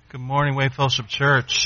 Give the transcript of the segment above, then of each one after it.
Good morning, Way Fellowship Church.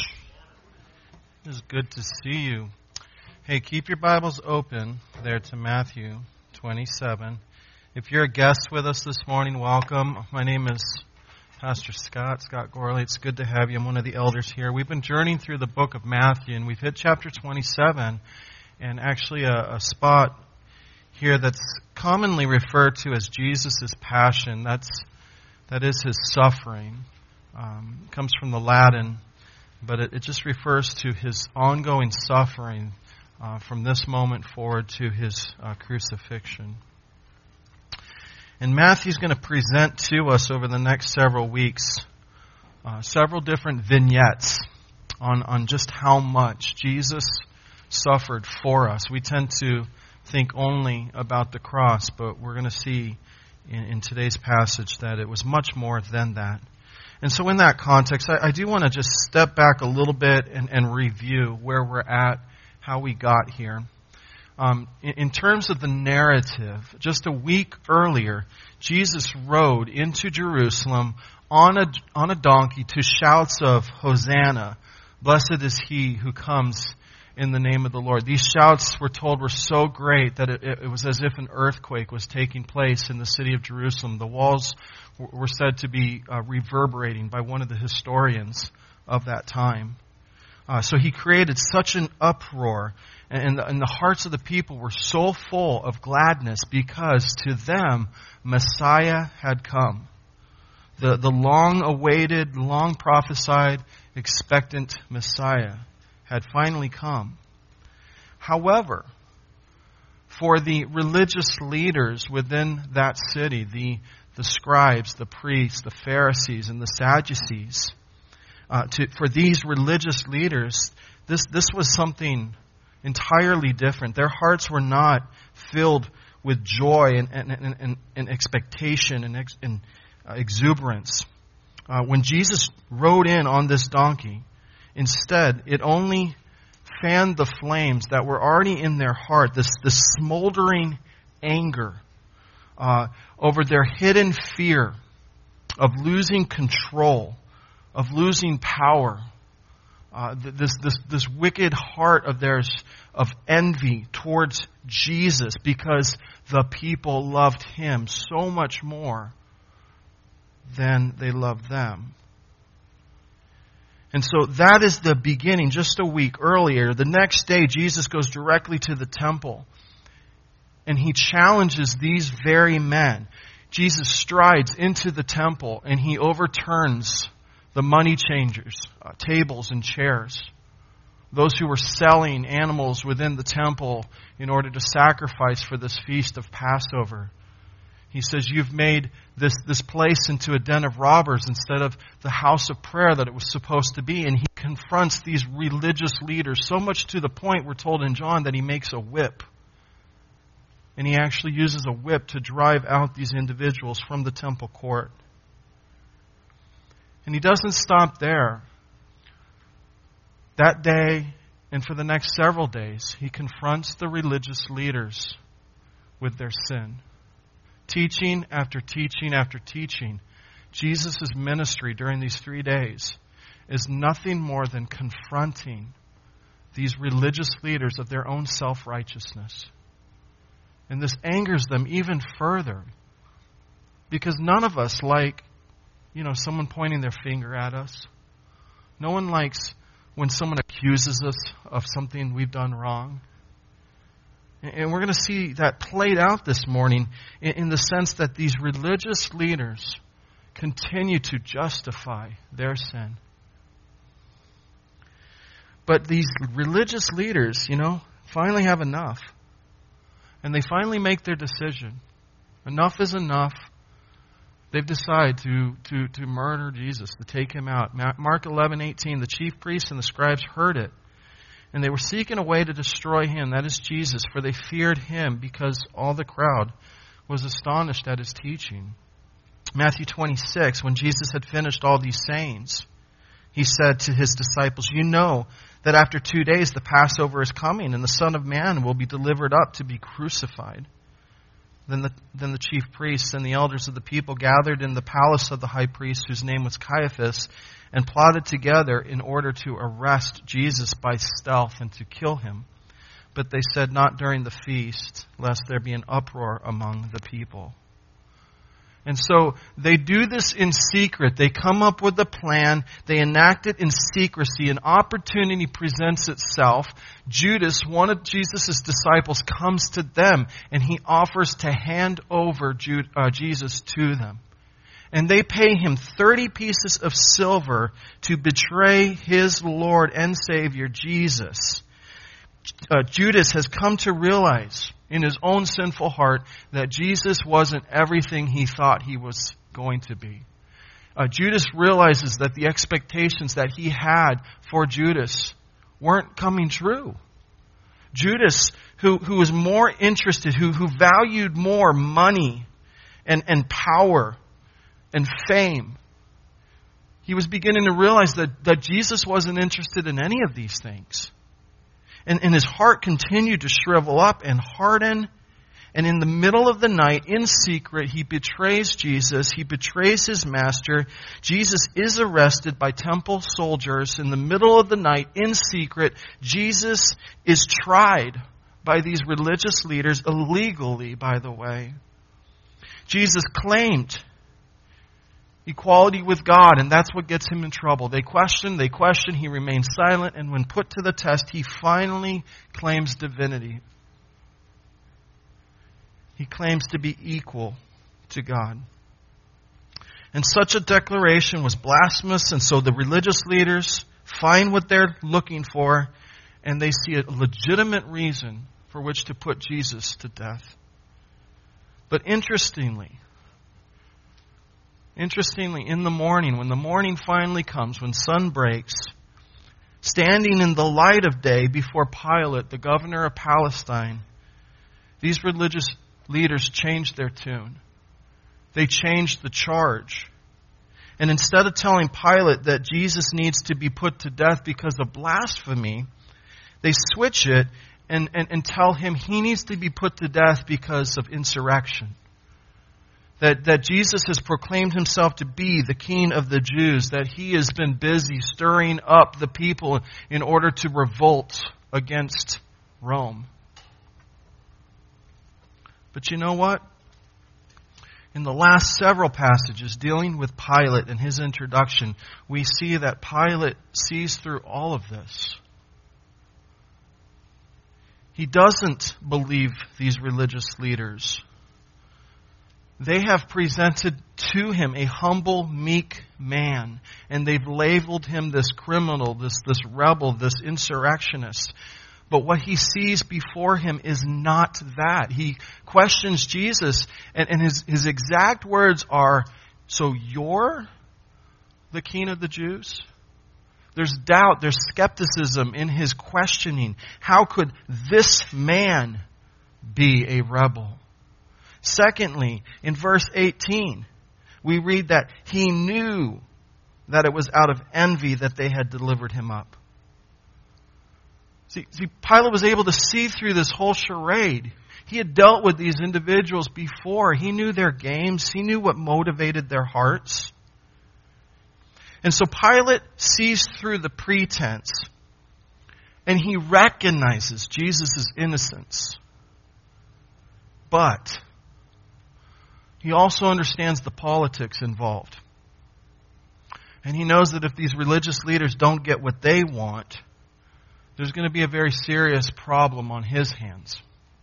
It is good to see you. Hey, keep your Bibles open there to Matthew 27. If you're a guest with us this morning, welcome. My name is Pastor Scott Gorley. It's good to have you. I'm one of the elders here. We've been journeying through the book of Matthew, and we've hit chapter 27, and actually a spot here that's commonly referred to as Jesus' passion. That is his suffering. Comes from the Latin, but it just refers to his ongoing suffering from this moment forward to his crucifixion. And Matthew's going to present to us over the next several weeks several different vignettes on just how much Jesus suffered for us. We tend to think only about the cross, but we're going to see in today's passage that it was much more than that. And so in that context, I do want to just step back a little bit and review where we're at, how we got here. In terms of the narrative, just a week earlier, Jesus rode into Jerusalem on a donkey to shouts of Hosanna. Blessed is he who comes in the name of the Lord. These shouts, we're told, were so great that it was as if an earthquake was taking place in the city of Jerusalem. The walls were said to be reverberating by one of the historians of that time. So he created such an uproar, and the hearts of the people were so full of gladness because to them Messiah had come. The long-awaited, long-prophesied, expectant Messiah had finally come. However, for the religious leaders within that city, the scribes, the priests, the Pharisees, and the Sadducees, for these religious leaders, this was something entirely different. Their hearts were not filled with joy and expectation and exuberance. When Jesus rode in on this donkey, instead, it only fanned the flames that were already in their heart, this smoldering anger over their hidden fear of losing control, of losing power, this wicked heart of theirs of envy towards Jesus because the people loved him so much more than they loved them. And so that is the beginning. Just a week earlier, the next day, Jesus goes directly to the temple. And he challenges these very men. Jesus strides into the temple and he overturns the money changers, tables and chairs. Those who were selling animals within the temple in order to sacrifice for this feast of Passover. He says, you've made this place into a den of robbers instead of the house of prayer that it was supposed to be. And he confronts these religious leaders so much to the point, we're told in John, that he makes a whip. And he actually uses a whip to drive out these individuals from the temple court. And he doesn't stop there. That day, and for the next several days, he confronts the religious leaders with their sin. Teaching after teaching after teaching, Jesus' ministry during these 3 days is nothing more than confronting these religious leaders of their own self-righteousness. And this angers them even further because none of us like, someone pointing their finger at us. No one likes when someone accuses us of something we've done wrong. And we're going to see that played out this morning in the sense that these religious leaders continue to justify their sin. But these religious leaders, finally have enough. And they finally make their decision. Enough is enough. They've decided to murder Jesus, to take him out. Mark 11:18, the chief priests and the scribes heard it. And they were seeking a way to destroy him, that is Jesus, for they feared him because all the crowd was astonished at his teaching. Matthew 26, when Jesus had finished all these sayings, he said to his disciples, you know that after 2 days the Passover is coming and the Son of Man will be delivered up to be crucified. Then the chief priests and the elders of the people gathered in the palace of the high priest, whose name was Caiaphas, and plotted together in order to arrest Jesus by stealth and to kill him. But they said, not during the feast, lest there be an uproar among the people. And so they do this in secret. They come up with a plan. They enact it in secrecy. An opportunity presents itself. Judas, one of Jesus' disciples, comes to them and he offers to hand over Jesus to them. And they pay him 30 pieces of silver to betray his Lord and Savior, Jesus. Judas has come to realize in his own sinful heart that Jesus wasn't everything he thought he was going to be. Judas realizes that the expectations that he had for Judas weren't coming true. Judas, who was more interested, who valued more money and power and fame, he was beginning to realize that Jesus wasn't interested in any of these things. And his heart continued to shrivel up and harden. And in the middle of the night, in secret, he betrays Jesus. He betrays his master. Jesus is arrested by temple soldiers. In the middle of the night, in secret, Jesus is tried by these religious leaders, illegally, by the way. Jesus claimed equality with God, and that's what gets him in trouble. They question, he remains silent, and when put to the test, he finally claims divinity. He claims to be equal to God. And such a declaration was blasphemous, and so the religious leaders find what they're looking for, and they see a legitimate reason for which to put Jesus to death. But interestingly, in the morning, when the morning finally comes, when sun breaks, standing in the light of day before Pilate, the governor of Palestine, these religious leaders changed their tune. They changed the charge. And instead of telling Pilate that Jesus needs to be put to death because of blasphemy, they switch it and tell him he needs to be put to death because of insurrection. That Jesus has proclaimed himself to be the King of the Jews, that he has been busy stirring up the people in order to revolt against Rome. But you know what? In the last several passages dealing with Pilate and his introduction, we see that Pilate sees through all of this. He doesn't believe these religious leaders. They have presented to him a humble, meek man, and they've labeled him this criminal, this rebel, this insurrectionist. But what he sees before him is not that. He questions Jesus, and his exact words are, "So you're the King of the Jews?" There's doubt, there's skepticism in his questioning. How could this man be a rebel? Secondly, in verse 18, we read that he knew that it was out of envy that they had delivered him up. See, Pilate was able to see through this whole charade. He had dealt with these individuals before. He knew their games. He knew what motivated their hearts. And so Pilate sees through the pretense, and he recognizes Jesus' innocence. But he also understands the politics involved. And he knows that if these religious leaders don't get what they want, there's going to be a very serious problem on his hands.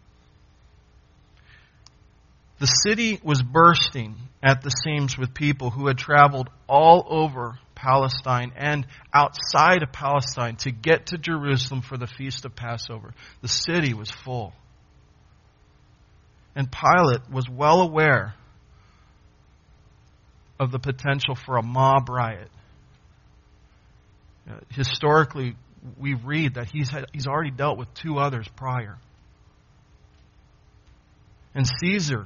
The city was bursting at the seams with people who had traveled all over Palestine and outside of Palestine to get to Jerusalem for the Feast of Passover. The city was full. And Pilate was well aware of the potential for a mob riot. Historically, we read that he's already dealt with two others prior. And Caesar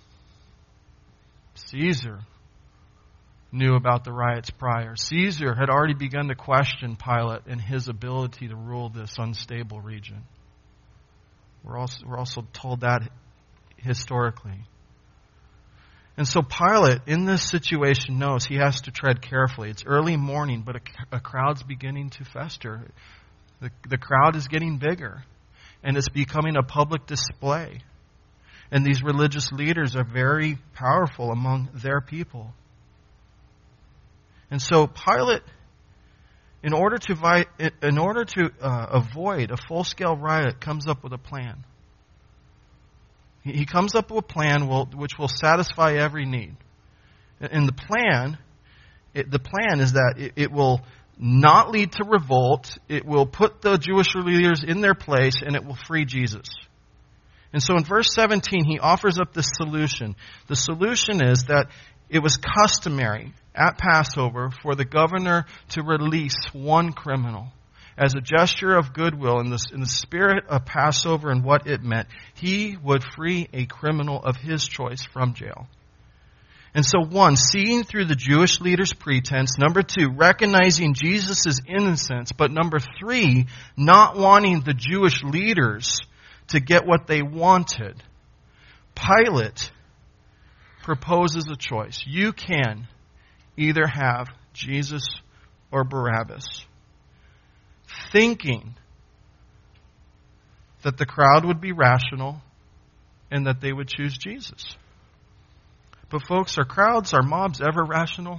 knew about the riots prior. Caesar had already begun to question Pilate and his ability to rule this unstable region. We're also told that historically. And so Pilate, in this situation, knows he has to tread carefully. It's early morning, but a crowd's beginning to fester. The crowd is getting bigger, and it's becoming a public display. And these religious leaders are very powerful among their people. And so Pilate, in order to avoid a full-scale riot, comes up with a plan. He comes up with a plan which will satisfy every need. And the plan is that it will not lead to revolt. It will put the Jewish leaders in their place, and it will free Jesus. And so in verse 17, he offers up this solution. The solution is that it was customary at Passover for the governor to release one criminal. As a gesture of goodwill in the spirit of Passover and what it meant, he would free a criminal of his choice from jail. And so one, seeing through the Jewish leaders' pretense. Number two, recognizing Jesus' innocence. But number three, not wanting the Jewish leaders to get what they wanted. Pilate proposes a choice. You can either have Jesus or Barabbas. Thinking that the crowd would be rational and that they would choose Jesus. But folks, are crowds, are mobs ever rational?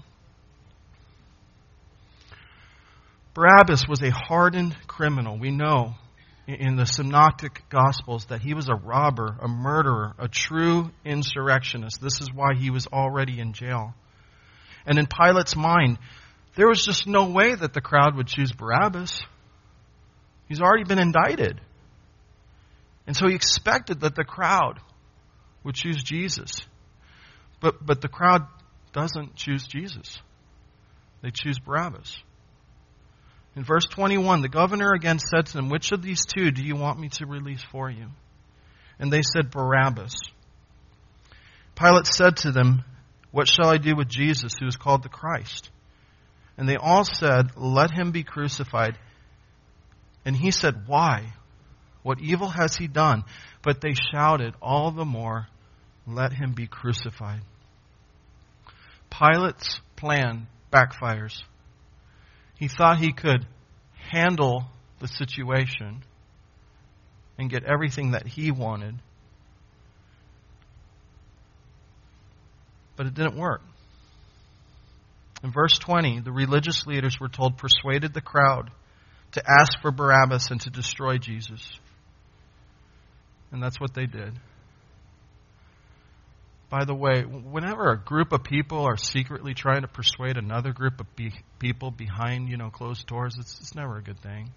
Barabbas was a hardened criminal. We know in the Synoptic Gospels that he was a robber, a murderer, a true insurrectionist. This is why he was already in jail. And in Pilate's mind, there was just no way that the crowd would choose Barabbas. He's already been indicted. And so he expected that the crowd would choose Jesus. But the crowd doesn't choose Jesus. They choose Barabbas. In verse 21, the governor again said to them, "Which of these two do you want me to release for you?" And they said, "Barabbas." Pilate said to them, "What shall I do with Jesus, who is called the Christ?" And they all said, "Let him be crucified." And he said, "Why? What evil has he done?" But they shouted all the more, "Let him be crucified." Pilate's plan backfires. He thought he could handle the situation and get everything that he wanted. But it didn't work. In verse 20, the religious leaders were told, persuaded the crowd to ask for Barabbas and to destroy Jesus. And that's what they did. By the way, whenever a group of people are secretly trying to persuade another group of people behind, closed doors, it's never a good thing.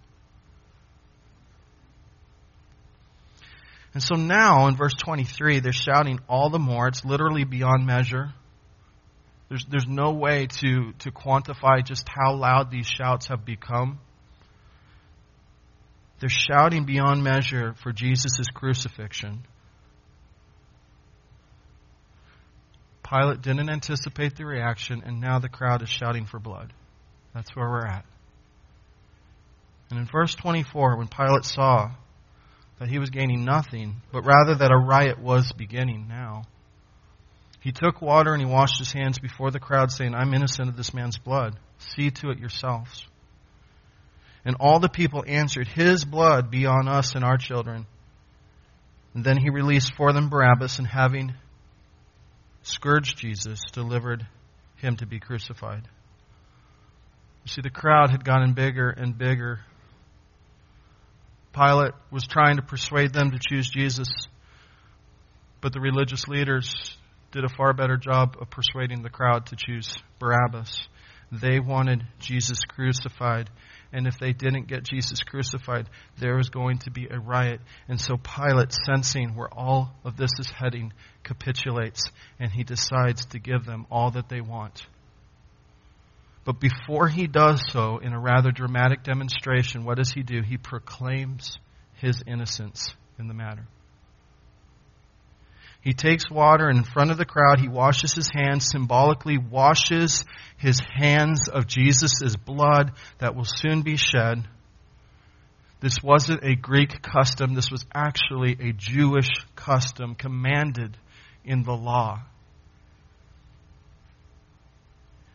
And so now in verse 23, they're shouting all the more. It's literally beyond measure. There's no way to quantify just how loud these shouts have become. They're shouting beyond measure for Jesus' crucifixion. Pilate didn't anticipate the reaction, and now the crowd is shouting for blood. That's where we're at. And in verse 24, when Pilate saw that he was gaining nothing, but rather that a riot was beginning now, he took water and he washed his hands before the crowd, saying, "I'm innocent of this man's blood. See to it yourselves." And all the people answered, "His blood be on us and our children." And then he released for them Barabbas, and having scourged Jesus, delivered him to be crucified. You see, the crowd had gotten bigger and bigger. Pilate was trying to persuade them to choose Jesus, but the religious leaders did a far better job of persuading the crowd to choose Barabbas. They wanted Jesus crucified. And if they didn't get Jesus crucified, there was going to be a riot. And so Pilate, sensing where all of this is heading, capitulates. And he decides to give them all that they want. But before he does so, in a rather dramatic demonstration, what does he do? He proclaims his innocence in the matter. He takes water, and in front of the crowd, he washes his hands, symbolically washes his hands of Jesus' blood that will soon be shed. This wasn't a Greek custom. This was actually a Jewish custom commanded in the law.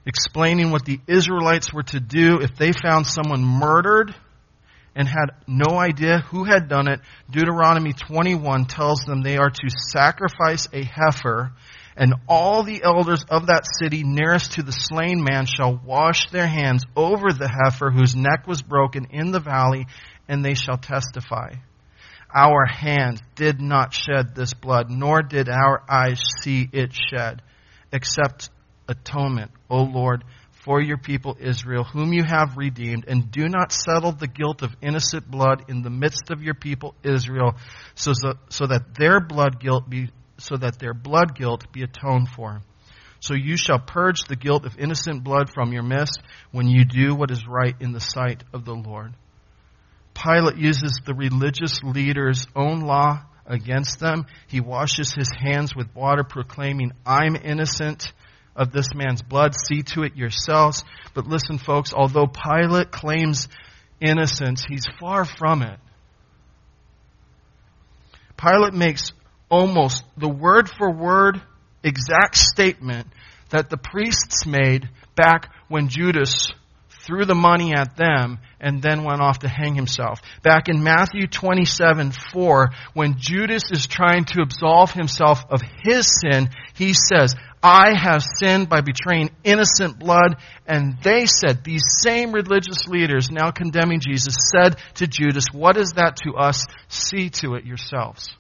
explaining what the Israelites were to do if they found someone murdered and had no idea who had done it. Deuteronomy 21 tells them they are to sacrifice a heifer, and all the elders of that city nearest to the slain man shall wash their hands over the heifer whose neck was broken in the valley, and they shall testify. Our hands did not shed this blood, nor did our eyes see it shed, except atonement, O Lord, for your people Israel, whom you have redeemed, and do not settle the guilt of innocent blood in the midst of your people Israel, so that their blood guilt be atoned for. So you shall purge the guilt of innocent blood from your midst when you do what is right in the sight of the Lord. Pilate uses the religious leaders' own law against them. He washes his hands with water, proclaiming, I'm innocent of this man's blood. See to it yourselves. But listen, folks, although Pilate claims innocence, he's far from it. Pilate makes almost the word for word exact statement that the priests made back when Judas threw the money at them and then went off to hang himself. Back in Matthew 27:4, when Judas is trying to absolve himself of his sin, he says, I have sinned by betraying innocent blood. And they said, these same religious leaders now condemning Jesus, said to Judas, what is that to us? See to it yourselves.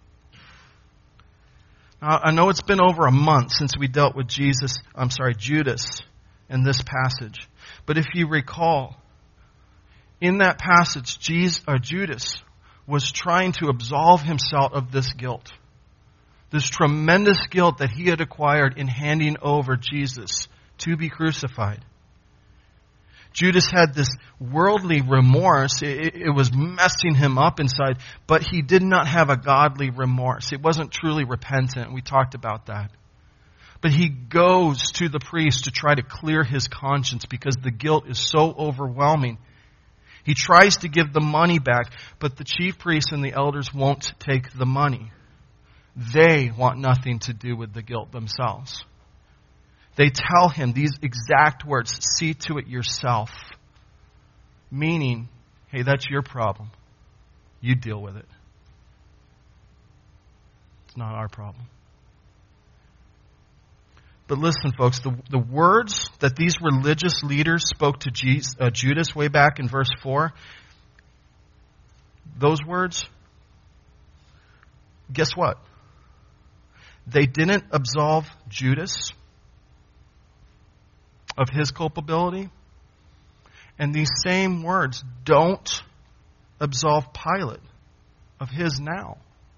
Now, I know it's been over a month since we dealt with Judas in this passage. But if you recall, in that passage, Judas was trying to absolve himself of this guilt. This tremendous guilt that he had acquired in handing over Jesus to be crucified. Judas had this worldly remorse. It was messing him up inside, but he did not have a godly remorse. It wasn't truly repentant. We talked about that. But he goes to the priest to try to clear his conscience because the guilt is so overwhelming. He tries to give the money back, but the chief priests and the elders won't take the money. They want nothing to do with the guilt themselves. They tell him these exact words, see to it yourself. Meaning, hey, that's your problem. You deal with it. It's not our problem. But listen, folks, the words that these religious leaders spoke to Judas way back in verse 4, those words, guess what? They didn't absolve Judas of his culpability. And these same words don't absolve Pilate of his now.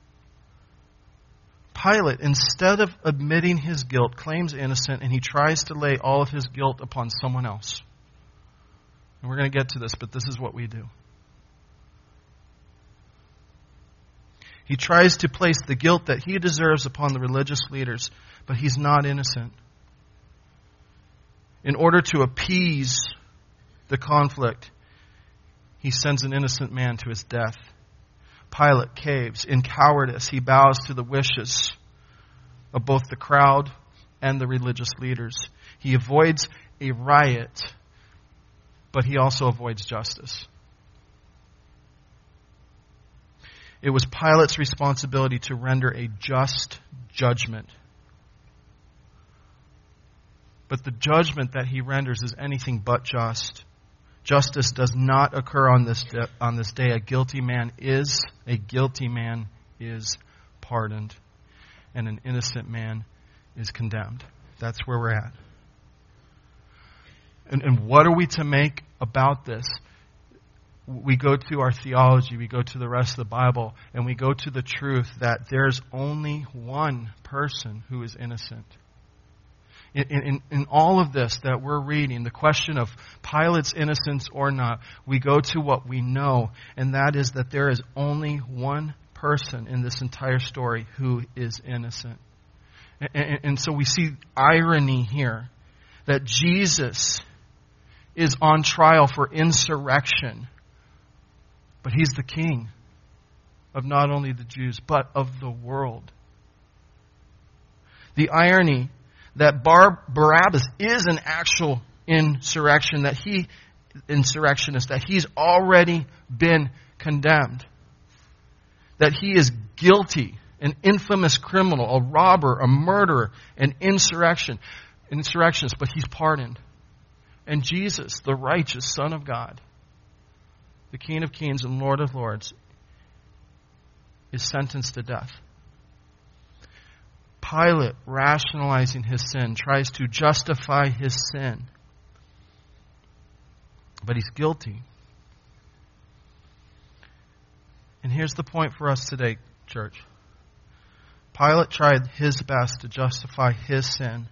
Pilate, instead of admitting his guilt, claims innocent, and he tries to lay all of his guilt upon someone else. And we're going to get to this, but this is what we do. He tries to place the guilt that he deserves upon the religious leaders, but he's not innocent. In order to appease the conflict, he sends an innocent man to his death. Pilate caves. In cowardice, he bows to the wishes of both the crowd and the religious leaders. He avoids a riot, but he also avoids justice. It was Pilate's responsibility to render a just judgment. But the judgment that he renders is anything but just. Justice does not occur on this day. A guilty man is pardoned, and an innocent man is condemned. That's where we're at. And what are we to make about this? We go to our theology, we go to the rest of the Bible, and we go to the truth that there's only one person who is innocent. In all of this that we're reading, the question of Pilate's innocence or not, we go to what we know, and that is that there is only one person in this entire story who is innocent. And so we see irony here, that Jesus is on trial for insurrection, but he's the king of not only the Jews, but of the world. The irony that Barabbas is an actual insurrectionist, that he's already been condemned, that he is guilty, an infamous criminal, a robber, a murderer, an insurrectionist, but he's pardoned. And Jesus, the righteous Son of God, the King of Kings and Lord of Lords, is sentenced to death. Pilate, rationalizing his sin, tries to justify his sin. But he's guilty. And here's the point for us today, church. Pilate tried his best to justify his sin.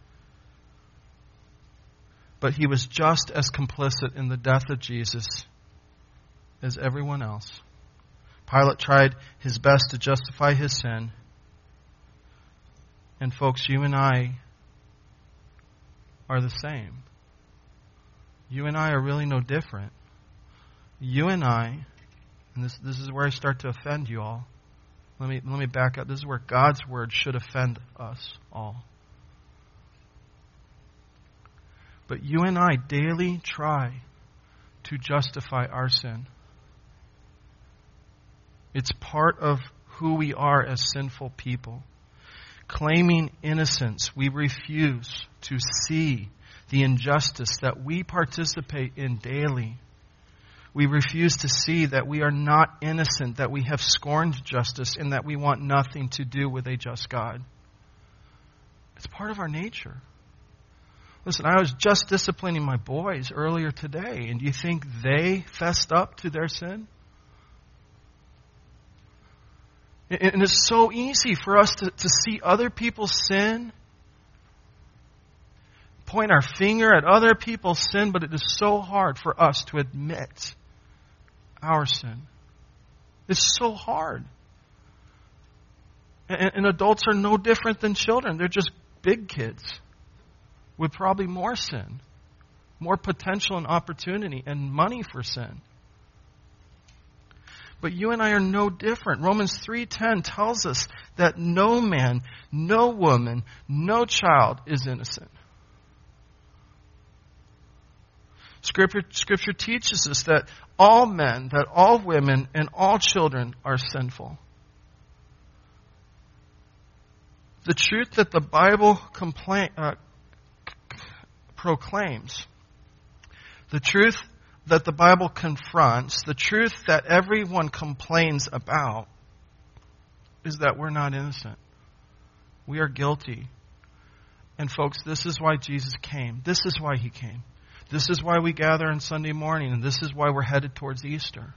But he was just as complicit in the death of Jesus as everyone else. Pilate tried his best to justify his sin. And folks, you and I are the same. You and I are really no different. You and I, and this is where I start to offend you all. Let me back up. This is where God's word should offend us all. But you and I daily try to justify our sin. It's part of who we are as sinful people. Claiming innocence, we refuse to see the injustice that we participate in daily. We refuse to see that we are not innocent, that we have scorned justice, and that we want nothing to do with a just God. It's part of our nature. Listen, I was just disciplining my boys earlier today, and do you think they fessed up to their sin? And it's so easy for us to see other people's sin, point our finger at other people's sin, but it is so hard for us to admit our sin. It's so hard. And adults are no different than children. They're just big kids with probably more sin, more potential and opportunity and money for sin. But you and I are no different. Romans 3:10 tells us that no man, no woman, no child is innocent. Scripture teaches us that all men, that all women, and all children are sinful. The truth that the Bible proclaims, the truth that the Bible confronts, the truth that everyone complains about, is that we're not innocent. We are guilty. And folks, this is why Jesus came. This is why He came. This is why we gather on Sunday morning, and this is why we're headed towards Easter.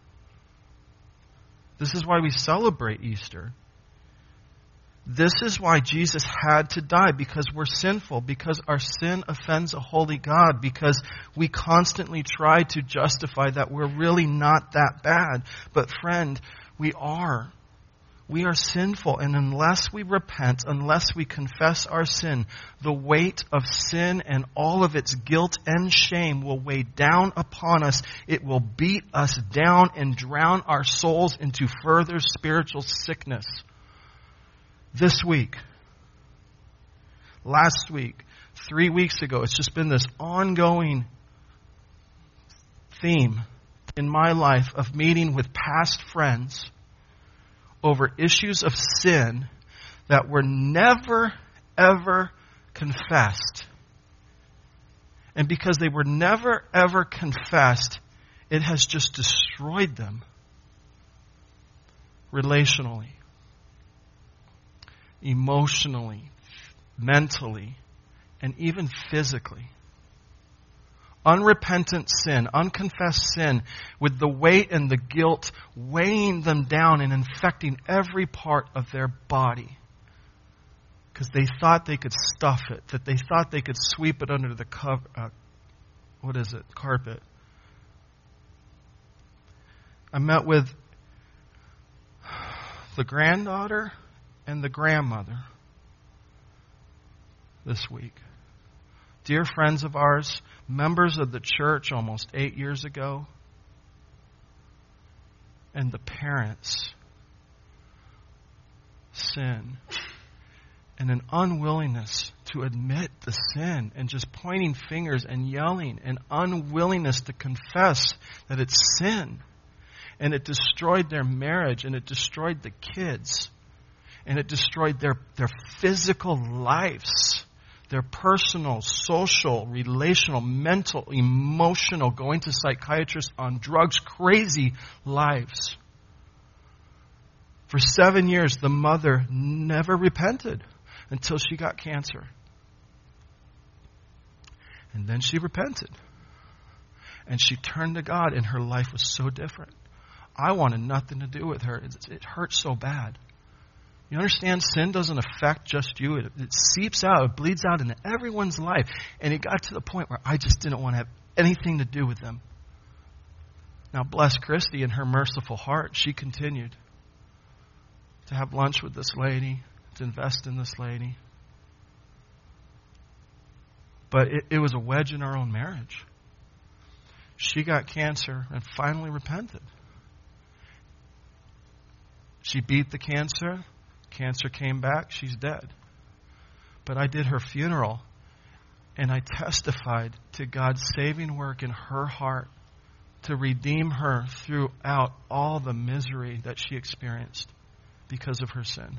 This is why we celebrate Easter. This is why Jesus had to die, because we're sinful, because our sin offends a holy God, because we constantly try to justify that we're really not that bad. But friend, we are. We are sinful, and unless we repent, unless we confess our sin, the weight of sin and all of its guilt and shame will weigh down upon us. It will beat us down and drown our souls into further spiritual sickness. This week, last week, 3 weeks ago, it's just been this ongoing theme in my life of meeting with past friends over issues of sin that were never, ever confessed. And because they were never, ever confessed, it has just destroyed them relationally, emotionally, mentally, and even physically. Unrepentant sin, unconfessed sin, with the weight and the guilt weighing them down and infecting every part of their body. Because they thought they could stuff it, that they thought they could sweep it under the carpet. I met with the granddaughter and the grandmother this week. Dear friends of ours, members of the church almost 8 years ago, and the parents' sin and an unwillingness to admit the sin and just pointing fingers and yelling, and unwillingness to confess that it's sin. And it destroyed their marriage, and it destroyed the kids, and it destroyed their physical lives, their personal, social, relational, mental, emotional, going to psychiatrists, on drugs, crazy lives. For 7 years, the mother never repented until she got cancer. And then she repented. And she turned to God, and her life was so different. I wanted nothing to do with her. It hurt so bad. You understand, sin doesn't affect just you. It seeps out, it bleeds out into everyone's life. And it got to the point where I just didn't want to have anything to do with them. Now, bless Christy in her merciful heart. She continued to have lunch with this lady, to invest in this lady. But it was a wedge in our own marriage. She got cancer and finally repented. She beat the cancer. Cancer came back. She's dead. But I did her funeral, and I testified to God's saving work in her heart to redeem her throughout all the misery that she experienced because of her sin.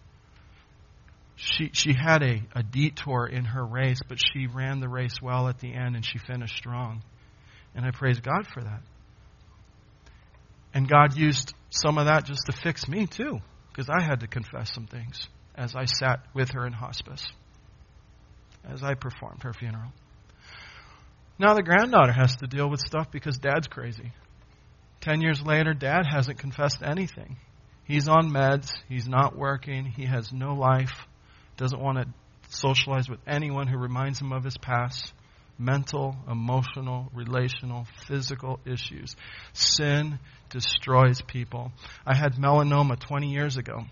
She had a detour in her race, but she ran the race well at the end, and she finished strong. And I praise God for that. And God used some of that just to fix me too, because I had to confess some things as I sat with her in hospice, as I performed her funeral. Now the granddaughter has to deal with stuff because Dad's crazy. 10 years later, Dad hasn't confessed anything. He's on meds. He's not working. He has no life. Doesn't want to socialize with anyone who reminds him of his past. Mental, emotional, relational, physical issues. Sin destroys people. I had melanoma 20 years ago.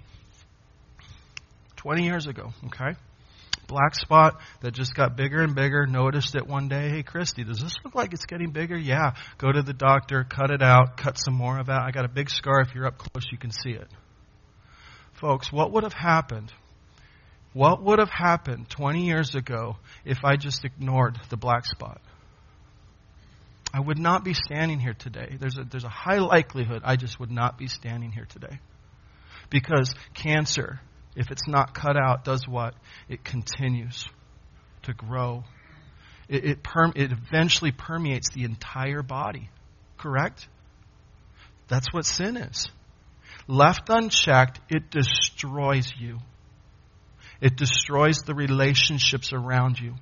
20 years ago, okay? Black spot that just got bigger and bigger. Noticed it one day. Hey, Christy, does this look like it's getting bigger? Yeah. Go to the doctor, cut it out, cut some more of that. I got a big scar. If you're up close, you can see it. Folks, what would have happened? What would have happened 20 years ago if I just ignored the black spot? I would not be standing here today. There's a high likelihood I just would not be standing here today. Because cancer, if it's not cut out, does what? It continues to grow. It eventually permeates the entire body. Correct? That's what sin is. Left unchecked, it destroys you. It destroys the relationships around you.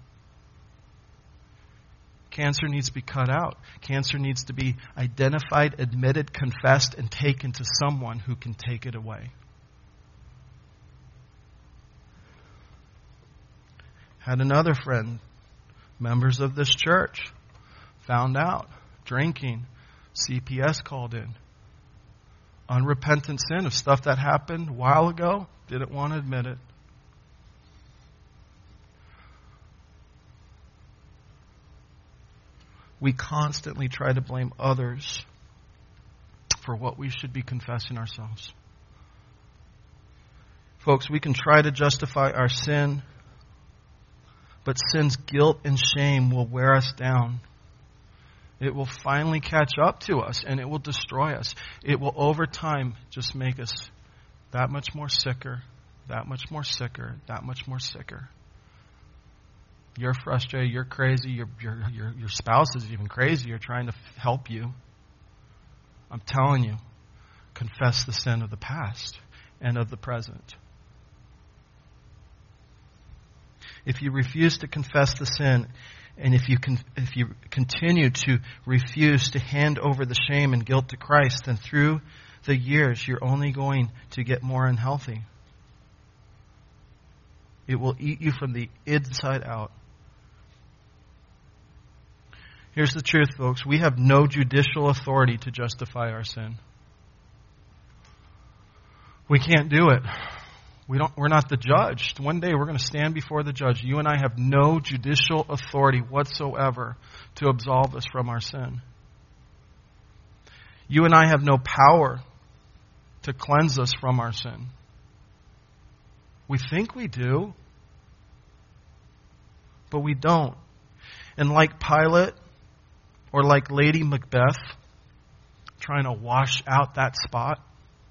Cancer needs to be cut out. Cancer needs to be identified, admitted, confessed, and taken to someone who can take it away. Had another friend, members of this church, found out, drinking, CPS called in. Unrepentant sin of stuff that happened a while ago, didn't want to admit it. We constantly try to blame others for what we should be confessing ourselves. Folks, we can try to justify our sin, but sin's guilt and shame will wear us down. It will finally catch up to us, and it will destroy us. It will, over time, just make us that much more sicker, that much more sicker, that much more sicker. You're frustrated, you're crazy, your spouse is even crazier trying to help you. I'm telling you, confess the sin of the past and of the present. If you refuse to confess the sin, and if you continue to refuse to hand over the shame and guilt to Christ, then through the years you're only going to get more unhealthy. It will eat you from the inside out. Here's the truth, folks. We have no judicial authority to justify our sin. We can't do it. We're not the judge. One day we're going to stand before the judge. You and I have no judicial authority whatsoever to absolve us from our sin. You and I have no power to cleanse us from our sin. We think we do, but we don't. And like Pilate, or like Lady Macbeth, trying to wash out that spot,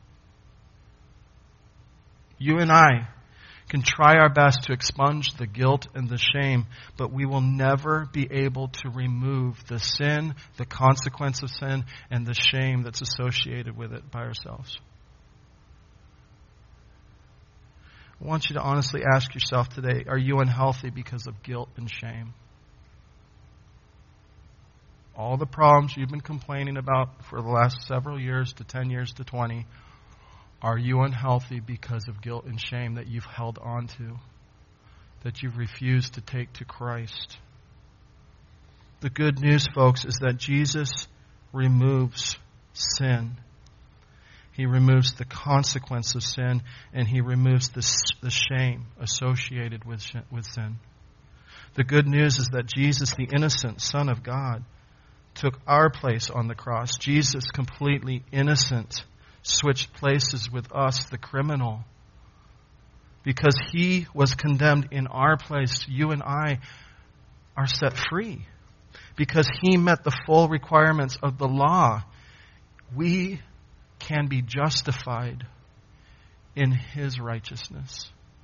you and I can try our best to expunge the guilt and the shame, but we will never be able to remove the sin, the consequence of sin, and the shame that's associated with it by ourselves. I want you to honestly ask yourself today, are you unhealthy because of guilt and shame? All the problems you've been complaining about for the last several years to 10 years to 20, are you unhealthy because of guilt and shame that you've held on to, that you've refused to take to Christ? The good news, folks, is that Jesus removes sin. He removes the consequence of sin, and He removes the shame associated with sin. The good news is that Jesus, the innocent Son of God, took our place on the cross. Jesus, completely innocent, switched places with us, the criminal. Because He was condemned in our place, you and I are set free. Because He met the full requirements of the law, we can be justified in His righteousness.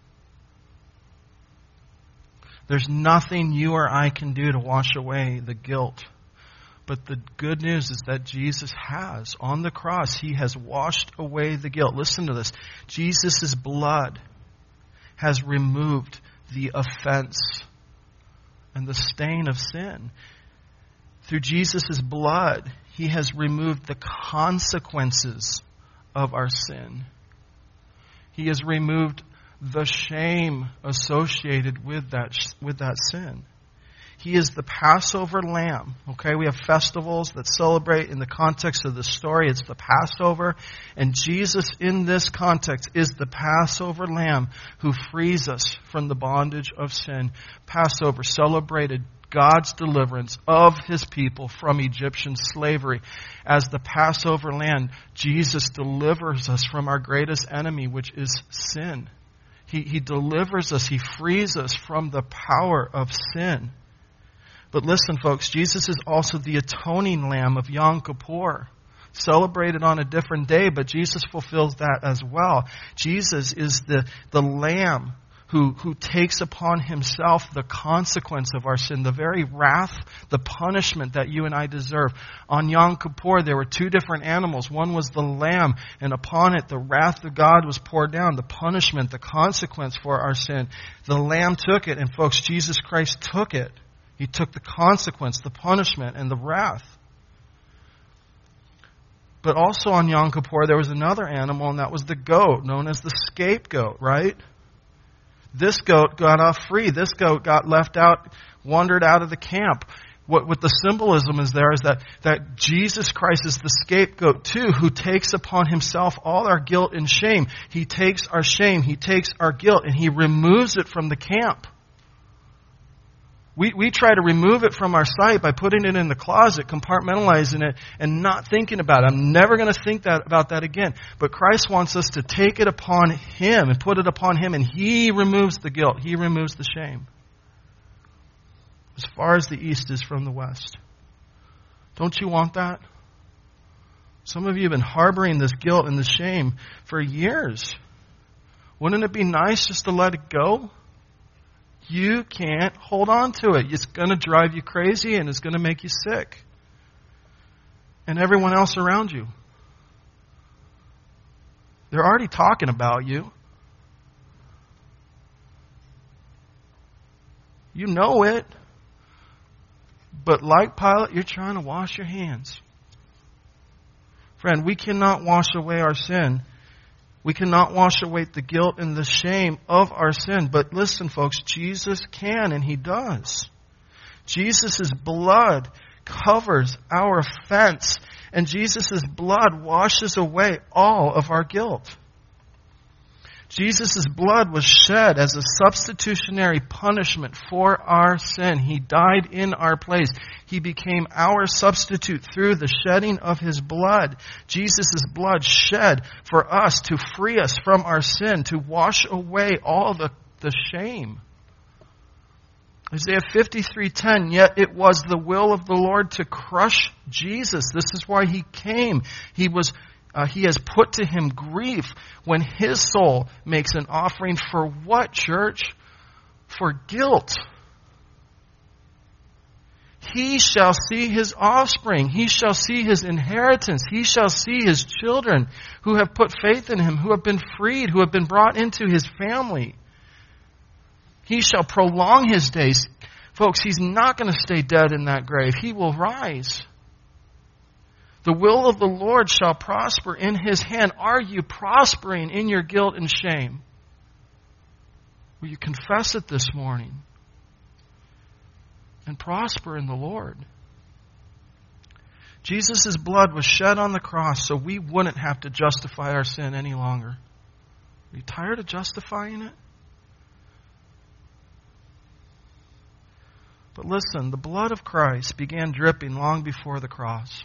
There's nothing you or I can do to wash away the guilt. But the good news is that Jesus has. On the cross, He has washed away the guilt. Listen to this. Jesus' blood has removed the offense and the stain of sin. Through Jesus' blood, He has removed the consequences of our sin. He has removed the shame associated with that sin. He is the Passover lamb. Okay, we have festivals that celebrate in the context of the story. It's the Passover. And Jesus in this context is the Passover lamb who frees us from the bondage of sin. Passover celebrated God's deliverance of His people from Egyptian slavery. As the Passover lamb, Jesus delivers us from our greatest enemy, which is sin. He delivers us. He frees us from the power of sin. But listen, folks, Jesus is also the atoning lamb of Yom Kippur, celebrated on a different day, but Jesus fulfills that as well. Jesus is the lamb who takes upon Himself the consequence of our sin, the very wrath, the punishment that you and I deserve. On Yom Kippur, there were two different animals. One was the lamb, and upon it the wrath of God was poured down, the punishment, the consequence for our sin. The lamb took it, and folks, Jesus Christ took it. He took the consequence, the punishment, and the wrath. But also on Yom Kippur, there was another animal, and that was the goat, known as the scapegoat, right? This goat got off free. This goat got left out, wandered out of the camp. What the symbolism is there is that Jesus Christ is the scapegoat too, who takes upon Himself all our guilt and shame. He takes our shame, He takes our guilt, and He removes it from the camp. We try to remove it from our sight by putting it in the closet, compartmentalizing it, and not thinking about it. I'm never going to think about that again. But Christ wants us to take it upon Him and put it upon Him, and He removes the guilt. He removes the shame. As far as the east is from the west. Don't you want that? Some of you have been harboring this guilt and this shame for years. Wouldn't it be nice just to let it go? You can't hold on to it. It's going to drive you crazy and it's going to make you sick. And everyone else around you. They're already talking about you. You know it. But like Pilate, you're trying to wash your hands. Friend, we cannot wash away our sin. We cannot wash away the guilt and the shame of our sin. But listen, folks, Jesus can, and He does. Jesus' blood covers our offense, and Jesus' blood washes away all of our guilt. Jesus' blood was shed as a substitutionary punishment for our sin. He died in our place. He became our substitute through the shedding of His blood. Jesus' blood shed for us to free us from our sin, to wash away all the shame. Isaiah 53:10, yet it was the will of the Lord to crush Jesus. This is why He came. He has put to Him grief when His soul makes an offering for what, church? For guilt. He shall see His offspring. He shall see His inheritance. He shall see His children who have put faith in Him, who have been freed, who have been brought into His family. He shall prolong His days. Folks, He's not going to stay dead in that grave. He will rise. The will of the Lord shall prosper in His hand. Are you prospering in your guilt and shame? Will you confess it this morning? And prosper in the Lord. Jesus' blood was shed on the cross so we wouldn't have to justify our sin any longer. Are you tired of justifying it? But listen, the blood of Christ began dripping long before the cross.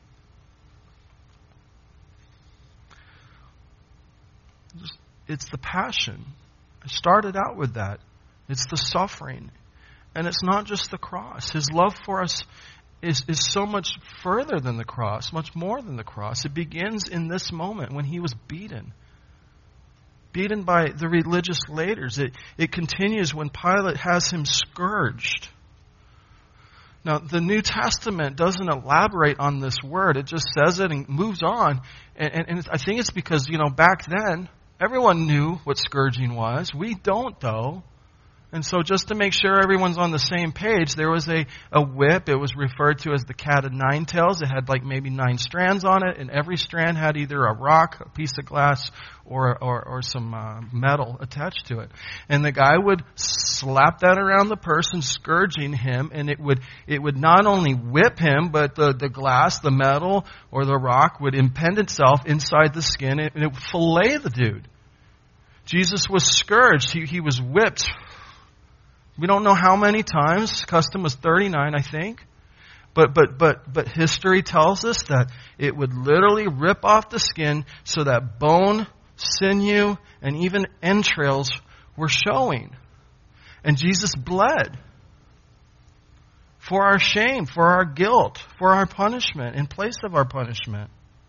It's the passion. I started out with that. It's the suffering. And it's not just the cross. His love for us is so much further than the cross, much more than the cross. It begins in this moment when He was beaten. Beaten by the religious leaders. It continues when Pilate has Him scourged. Now, the New Testament doesn't elaborate on this word. It just says it and moves on. And I think it's because, back then, everyone knew what scourging was. We don't, though. And so just to make sure everyone's on the same page, there was a whip. It was referred to as the cat of nine tails. It had maybe 9 strands on it, and every strand had either a rock, a piece of glass, or some metal attached to it. And the guy would slap that around the person, scourging him, and it would not only whip him, but the glass, the metal, or the rock would impend itself inside the skin, and it would fillet the dude. Jesus was scourged. He was whipped. We don't know how many times. Custom was 39, I think. But history tells us that it would literally rip off the skin so that bone, sinew, and even entrails were showing. And Jesus bled for our shame, for our guilt, for our punishment, in place of our punishment.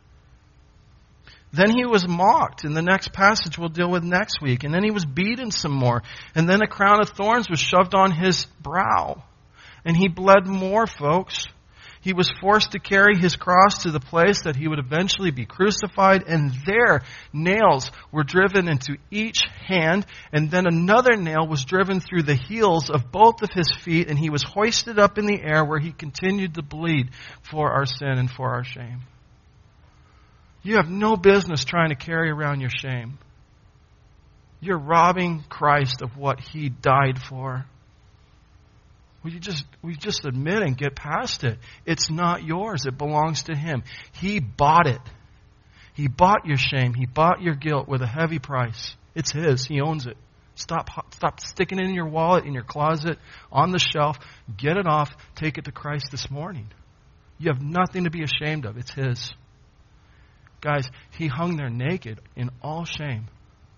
Then He was mocked. In the next passage we'll deal with next week. And then He was beaten some more. And then a crown of thorns was shoved on His brow. And He bled more, folks. He was forced to carry His cross to the place that He would eventually be crucified. And there, nails were driven into each hand. And then another nail was driven through the heels of both of His feet. And He was hoisted up in the air where He continued to bleed for our sin and for our shame. You have no business trying to carry around your shame. You're robbing Christ of what He died for. Will you just admit and get past it? It's not yours. It belongs to Him. He bought it. He bought your shame. He bought your guilt with a heavy price. It's His. He owns it. Stop sticking it in your wallet, in your closet, on the shelf. Get it off. Take it to Christ this morning. You have nothing to be ashamed of. It's His. Guys, He hung there naked in all shame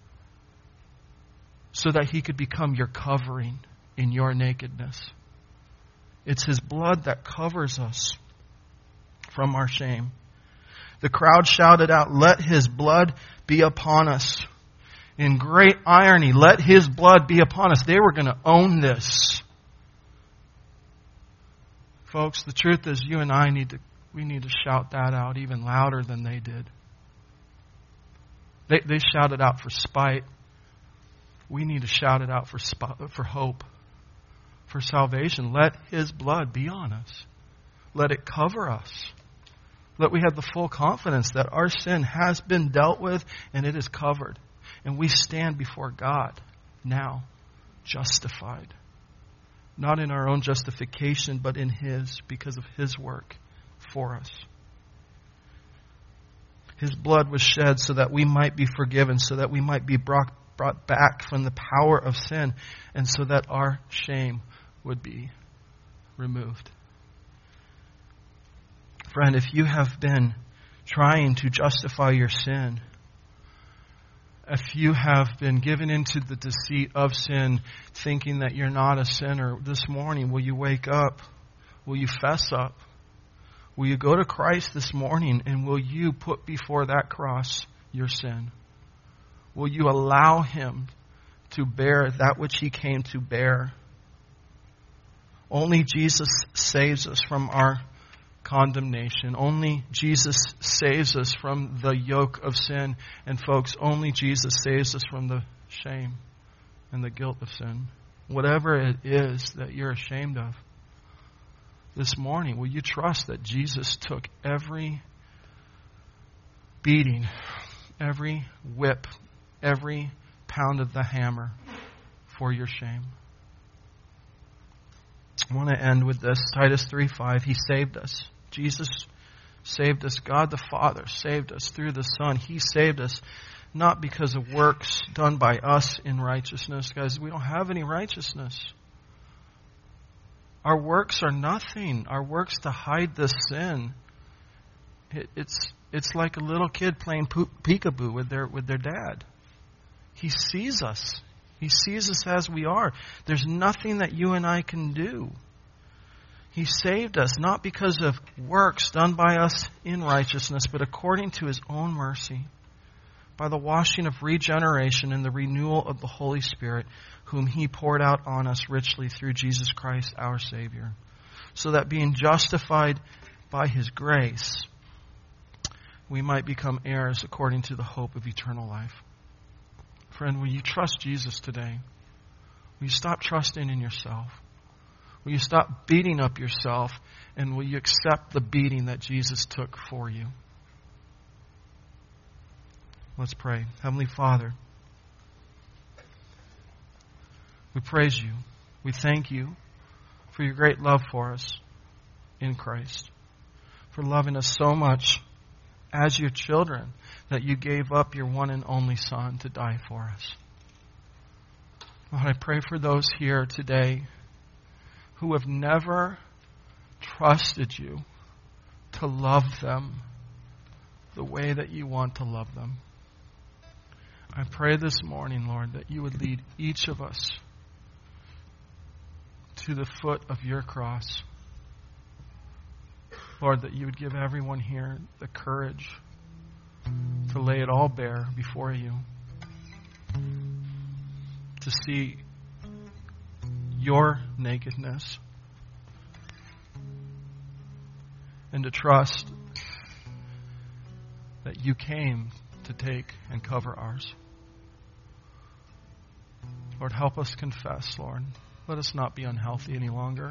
so that He could become your covering in your nakedness. It's His blood that covers us from our shame. The crowd shouted out, "Let His blood be upon us." In great irony, let His blood be upon us. They were going to own this. Folks, the truth is you and I need to shout that out even louder than they did. They shouted out for spite. We need to shout it out for hope, for salvation. Let His blood be on us. Let it cover us. Let we have the full confidence that our sin has been dealt with and it is covered. And we stand before God now, justified. Not in our own justification, but in His, because of His work for us. His blood was shed so that we might be forgiven, so that we might be brought brought back from the power of sin, and so that our shame would be removed. Friend, if you have been trying to justify your sin, if you have been given into the deceit of sin, thinking that you're not a sinner, this morning, will you wake up? Will you fess up? Will you go to Christ this morning, and will you put before that cross your sin? Will you allow Him to bear that which He came to bear? Only Jesus saves us from our condemnation. Only Jesus saves us from the yoke of sin. And folks, only Jesus saves us from the shame and the guilt of sin. Whatever it is that you're ashamed of, this morning, will you trust that Jesus took every beating, every whip, every pound of the hammer for your shame? I want to end with this. Titus 3:5. He saved us. Jesus saved us. God the Father saved us through the Son. He saved us not because of works done by us in righteousness. Guys, we don't have any righteousness. Our works are nothing. Our works to hide the sin. It's like a little kid playing peekaboo with their dad. He sees us. He sees us as we are. There's nothing that you and I can do. He saved us not because of works done by us in righteousness, but according to His own mercy, by the washing of regeneration and the renewal of the Holy Spirit, whom He poured out on us richly through Jesus Christ our Savior, so that being justified by His grace, we might become heirs according to the hope of eternal life. Friend, will you trust Jesus today? Will you stop trusting in yourself? Will you stop beating up yourself? And will you accept the beating that Jesus took for you? Let's pray. Heavenly Father, we praise You. We thank You for Your great love for us in Christ, for loving us so much as Your children that You gave up Your one and only Son to die for us. Lord, I pray for those here today who have never trusted You to love them the way that You want to love them. I pray this morning, Lord, that You would lead each of us to the foot of Your cross. Lord, that You would give everyone here the courage to lay it all bare before You, to see Your nakedness, and to trust that You came to take and cover ours. Lord, help us confess, Lord. Let us not be unhealthy any longer.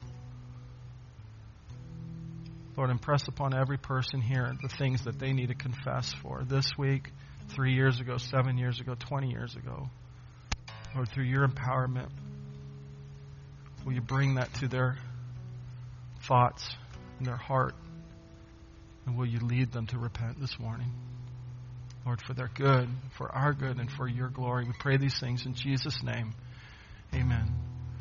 Lord, impress upon every person here the things that they need to confess for this week, 3 years ago, 7 years ago, 20 years ago. Lord, through Your empowerment, will You bring that to their thoughts and their heart? And will You lead them to repent this morning? Lord, for their good, for our good, and for Your glory. We pray these things in Jesus' name. Amen.